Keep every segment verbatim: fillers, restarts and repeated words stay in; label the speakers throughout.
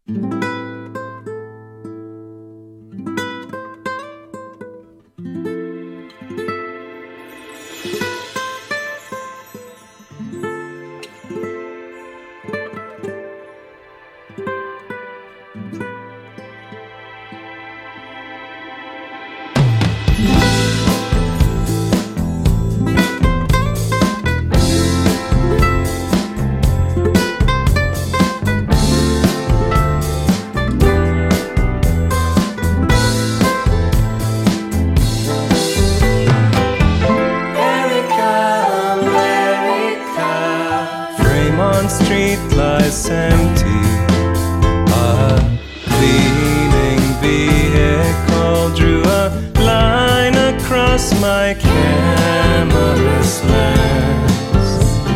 Speaker 1: Street lies empty. A cleaning vehicle drew a line across my camera's lens.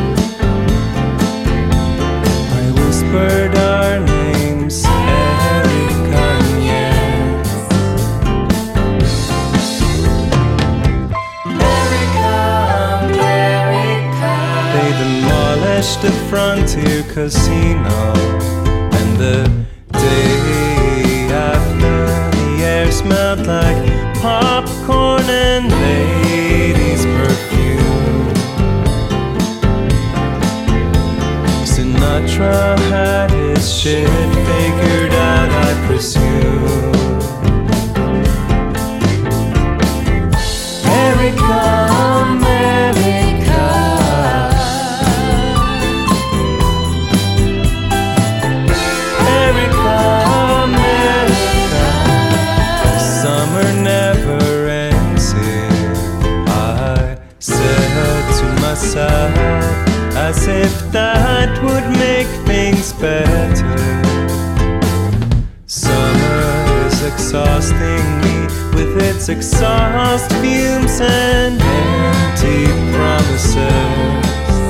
Speaker 1: I whispered our names, Erica and Jens. Erica, America. They demolished the Frontier Casino, and the day after, the air smelled like popcorn and ladies' perfume. Sinatra had his shit figured out, I presume. Erica, America. As if that would make things better. Summer is exhausting me with its exhaust fumes and empty promises.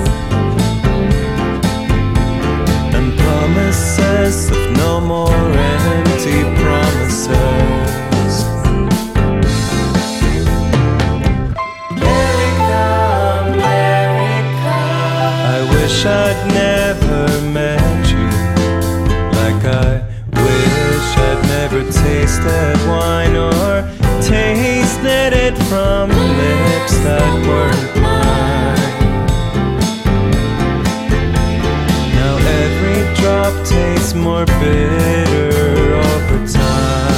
Speaker 1: And promises of no more empty promises. I'd never met you, like I wish I'd never tasted wine or tasted it from lips that weren't mine. Now every drop tastes more bitter over time.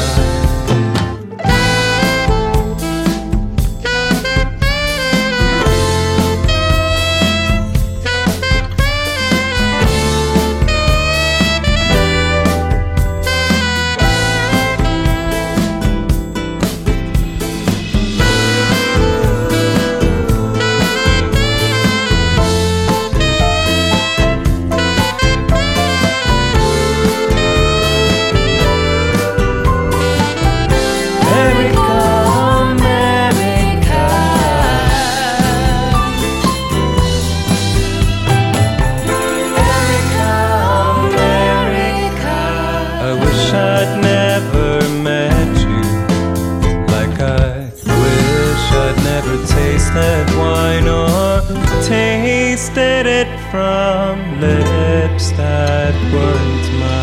Speaker 1: Tasted wine or tasted it from lips that weren't mine.